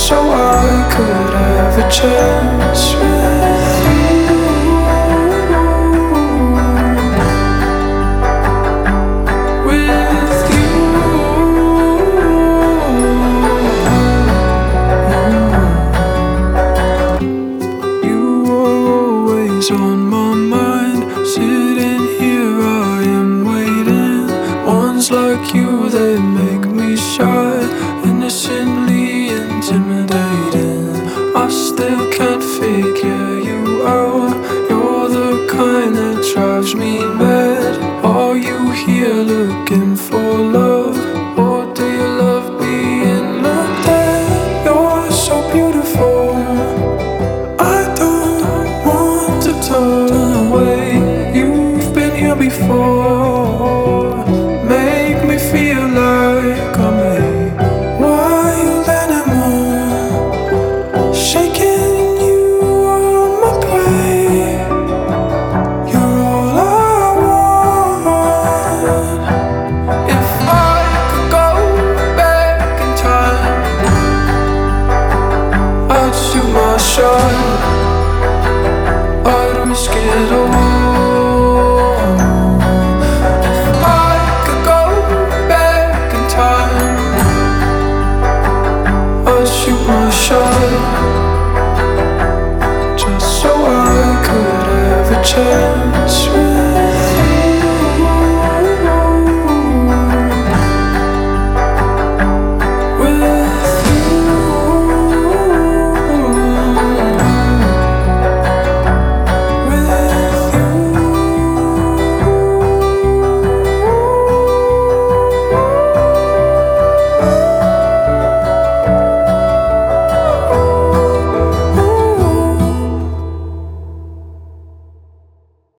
so I could have a chance with you. With you. You are always on my mind. Sitting here, I am waiting. Ones like you, they make me shy. Innocently intimidating. I still can't figure you out. You're the kind that drives me mad. Are you here looking for love? Or do you love being looked at? You're so beautiful, I don't want to turn away. You've been here before. Make me feel like I'm a wild animal, shaking you on my prey. You're all I want. If I could go back in time, I'd shoot my shot. I'd risk it all. If I could go back in time, I'd shoot my shot, just so I could have a chance.